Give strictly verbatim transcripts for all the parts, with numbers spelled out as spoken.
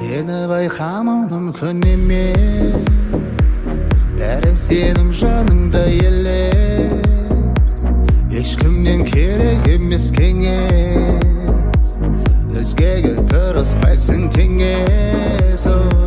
Seni bayqamau мүмкін емес, бәрі сенің жаныңда елес. Ешкімнен керек емес кеңес, өзгеге тырыспайсың теңес.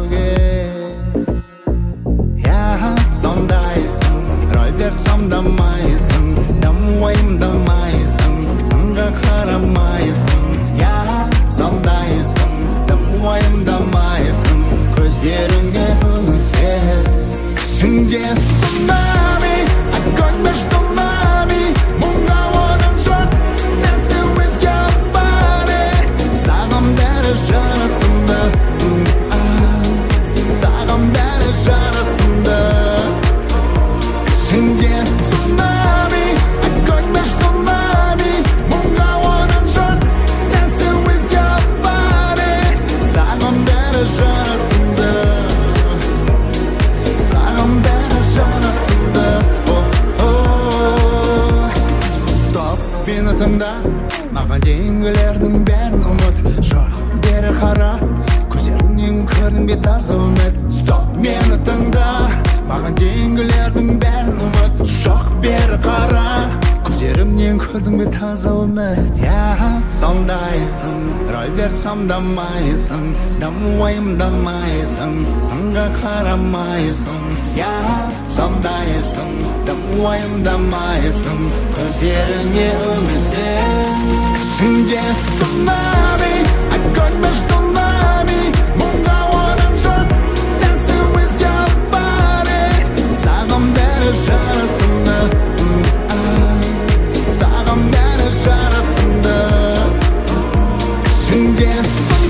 Сондайсың, рөлдер сомдамайсың, дамуайымдамайсың, сынға қарамайсың. Сондайсың, дамуайымдамайсың, көздеріңе үмітсіз. Ішіңде цунами, огонь между нами, мұңға оның жоқ, дance with your body. Саған бәрі жарасымды, саған бәрі жарасымды. Ішіңде цунами, огонь между нами, мұңға оның жоқ, dance with your body. Саған бәрі жарасымды, саған бәрі жарасымды. Стоп, мені тыңда, маған дейінгілердің бәрін ұмыт. Жоқ, бері қара, көздеріңнен көрінбей таза үміт. Стоп, мені тыңда, маған дейінгілердің бәрін ұмыт. Жоқ, бері қара, көздерімнен көрдің бе таза үміт. Сондайсың, рөлдер сомдамайсың, дамуайымдамайсың, сынға қарамайсың. Сондайсың, дамуайымдамайсың, көздеріңе үмітсіз. Ішіңде цунами, огонь между нами, мұңға оның жоқ, dance with your body. Саған бәрі жарасымды, саған бәрі жарасымды. Ішіңде